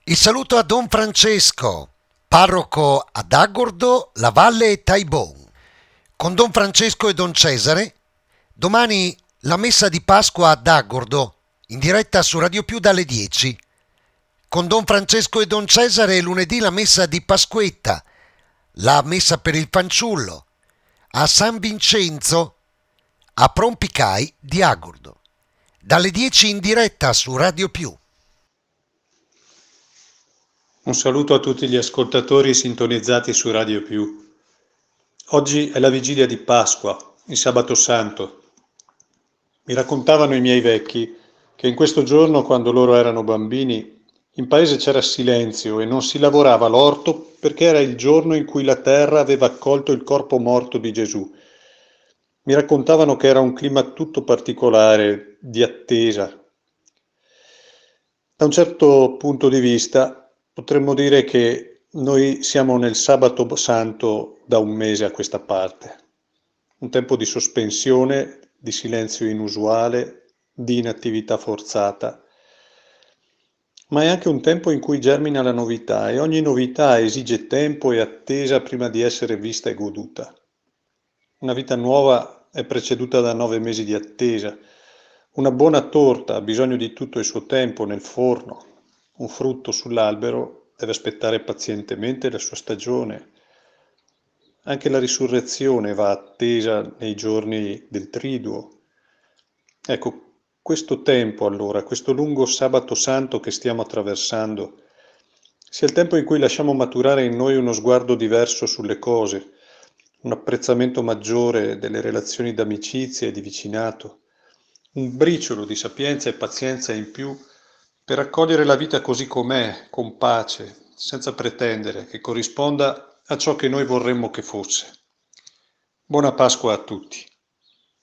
Il saluto a Don Francesco, parroco ad Agordo, La Valle e Taibon. Con Don Francesco e Don Cesare, domani la messa di Pasqua ad Agordo, in diretta su Radio Più dalle 10. Con Don Francesco e Don Cesare lunedì la messa di Pasquetta, la messa per il fanciullo, a San Vincenzo, a Prompicai di Agordo. Dalle 10 in diretta su Radio Più. Un saluto a tutti gli ascoltatori sintonizzati su Radio Più. Oggi è la vigilia di Pasqua, il Sabato Santo. Mi raccontavano i miei vecchi che in questo giorno, quando loro erano bambini, in paese c'era silenzio e non si lavorava l'orto perché era il giorno in cui la terra aveva accolto il corpo morto di Gesù. Mi raccontavano che era un clima tutto particolare, di attesa. Da un certo punto di vista potremmo dire che noi siamo nel Sabato Santo da un mese a questa parte, un tempo di sospensione, di silenzio inusuale, di inattività forzata, ma è anche un tempo in cui germina la novità e ogni novità esige tempo e attesa prima di essere vista e goduta. Una vita nuova è preceduta da 9 mesi di attesa. Una buona torta ha bisogno di tutto il suo tempo nel forno. Un frutto sull'albero deve aspettare pazientemente la sua stagione. Anche la risurrezione va attesa nei giorni del triduo. Ecco, questo tempo allora, questo lungo sabato santo che stiamo attraversando, sia il tempo in cui lasciamo maturare in noi uno sguardo diverso sulle cose, un apprezzamento maggiore delle relazioni d'amicizia e di vicinato, un briciolo di sapienza e pazienza in più per accogliere la vita così com'è, con pace, senza pretendere che corrisponda a ciò che noi vorremmo che fosse. Buona Pasqua a tutti.